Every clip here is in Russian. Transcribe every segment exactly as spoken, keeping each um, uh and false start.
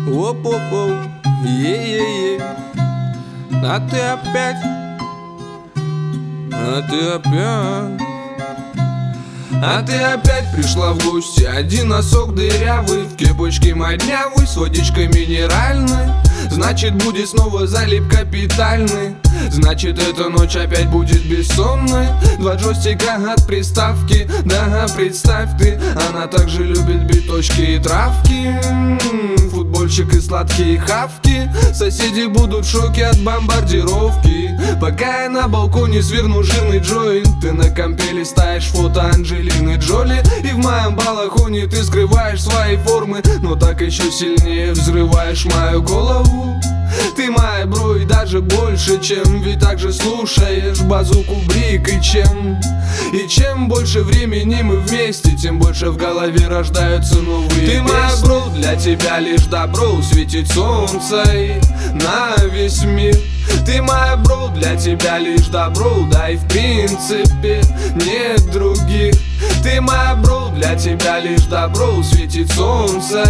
Оп-оп-оп, е-е-е. А ты опять, а ты опять, а ты опять пришла в гости. Один носок дырявый, в кепочке моднявый, с водичкой минеральной. Значит, будет снова залип капитальный. Значит, эта ночь опять будет бессонной. Два джойстика от приставки, да, представь ты. Она также любит биточки и травки, футбольчик и сладкие хавки. Соседи будут в шоке от бомбардировки. Пока я на балконе сверну жирный джойнт, ты на компе листаешь фото Анджелины Джоли. И в моем балахоне ты скрываешь свои формы, но так еще сильнее взрываешь мою голову. Ты моя бро и даже больше, чем. Ведь также слушаешь базуку Брик. И чем, и чем больше времени мы вместе, тем больше в голове рождаются новые Ты песни. Моя бро, для тебя лишь добро, светит солнце на весь мир. Ты моя бро, для тебя лишь добро, да и в принципе нет других. Ты моя бро, для тебя лишь добро, светит солнце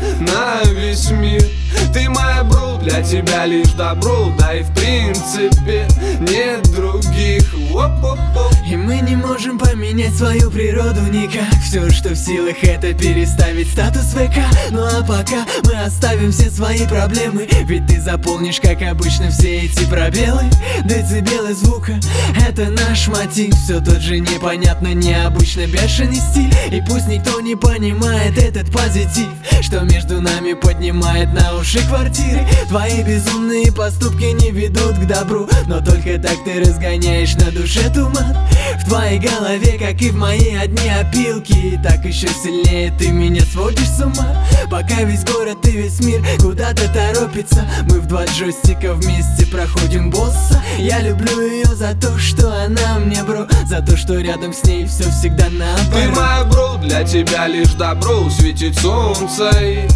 на весь мир. Ты моя бро, для тебя лишь добро, да и в принципе нет других. Оп-оп-оп. И мы не можем поменять свою природу никак. Все, что в силах, это переставить статус ВК. Ну а пока мы оставим все свои проблемы, ведь ты заполнишь, как обычно, все эти пробелы. Децибелы звука — это наш мотив. Все тот же непонятно необычно бешеный стиль. И пусть никто не понимает этот позитив, что между нами поднимает на уши квартиры. Твои безумные поступки не ведут к добру, но только так ты разгоняешь на душе туман. В твоей голове, как и в моей, одни опилки. И так еще сильнее ты меня сводишь с ума. Пока весь город и весь мир куда-то торопится, мы в два джойстика вместе проходим босса. Я люблю ее за то, что она мне бро, за то, что рядом с ней все всегда наоборот. Ты моя бро, для тебя лишь добро, светит солнце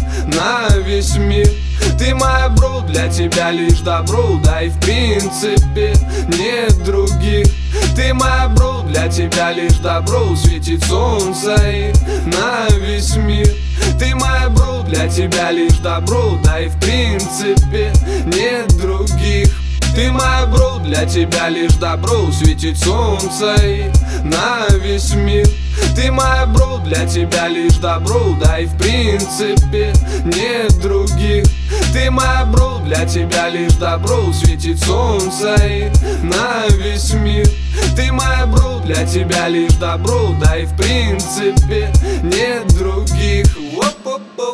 на весь мир. Ты моя бро, для тебя лишь добро, да и в принципе нет других. Ты моя бро, для тебя лишь добро, светит солнце на весь мир. Ты моя бро, для тебя лишь добро, да и в принципе нет других. Ты моя бро, для тебя лишь добро, светит солнце на весь мир. Ты моя бро, для тебя лишь добро, да и в принципе нет других. Ты моя бро, для тебя лишь добро, светит солнце на весь мир. Ты моя бро, для тебя лишь добро, да и в принципе нет других. Оп-оп-оп.